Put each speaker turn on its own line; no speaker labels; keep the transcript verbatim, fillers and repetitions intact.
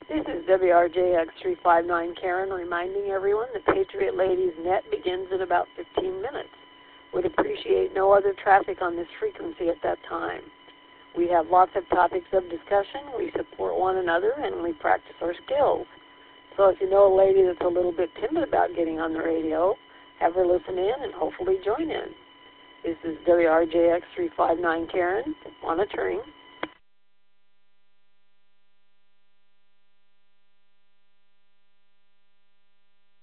This is W R J X three five nine Karen reminding everyone that Patriot Ladies Net begins in about fifteen minutes. Would appreciate no other traffic on this frequency at that time. We have lots of topics of discussion, we support one another, and we practice our skills. So if you know a lady that's a little bit timid about getting on the radio, have her listen in and hopefully join in. This is W R J X three five nine Karen, monitoring.